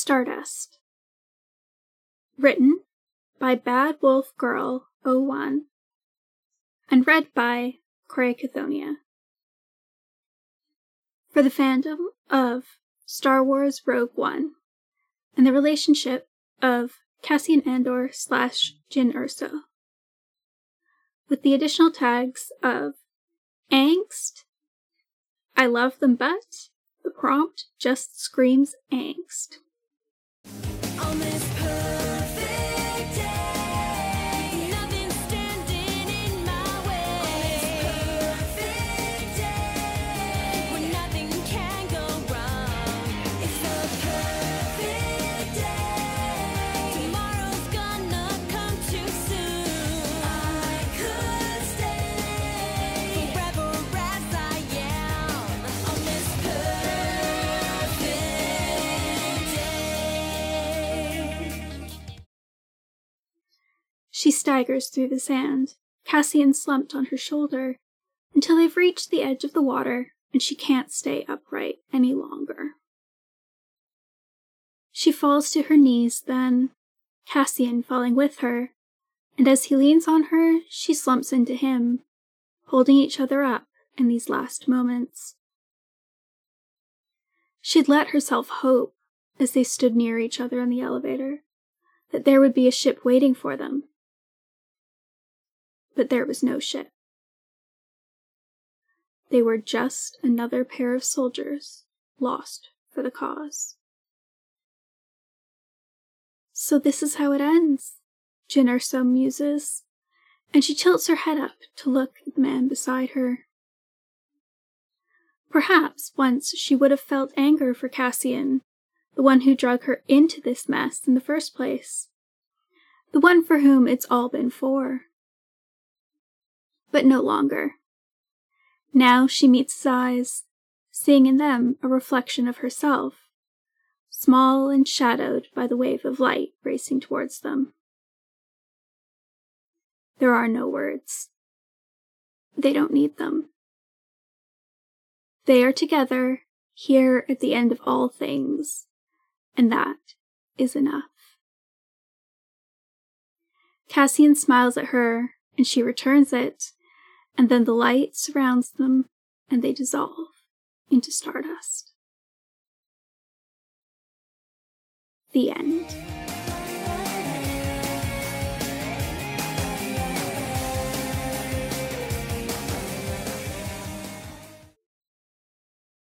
Stardust. Written by Bad Wolf Girl 01 and read by Cray Cathonia. For the fandom of Star Wars Rogue One and the relationship of Cassian Andor / Jyn Erso, with the additional tags of angst, I love them but the prompt just screams angst. On this perfect day, nothing's standing in my way. On this perfect day, when nothing can go wrong. It's the perfect day. Tomorrow's gonna come too soon. I could stay forever as I am on this perfect day. She staggers through the sand, Cassian slumped on her shoulder, until they've reached the edge of the water and she can't stay upright any longer. She falls to her knees then, Cassian falling with her, and as he leans on her, she slumps into him, holding each other up in these last moments. She'd let herself hope, as they stood near each other in the elevator, that there would be a ship waiting for them. But there was no ship. They were just another pair of soldiers lost for the cause. So this is how it ends, Jyn Erso muses, and she tilts her head up to look at the man beside her. Perhaps once she would have felt anger for Cassian, the one who drug her into this mess in the first place, the one for whom it's all been for. But no longer. Now she meets his eyes, seeing in them a reflection of herself, small and shadowed by the wave of light racing towards them. There are no words. They don't need them. They are together, here at the end of all things, and that is enough. Cassian smiles at her, and she returns it, and then the light surrounds them, and they dissolve into stardust. The end.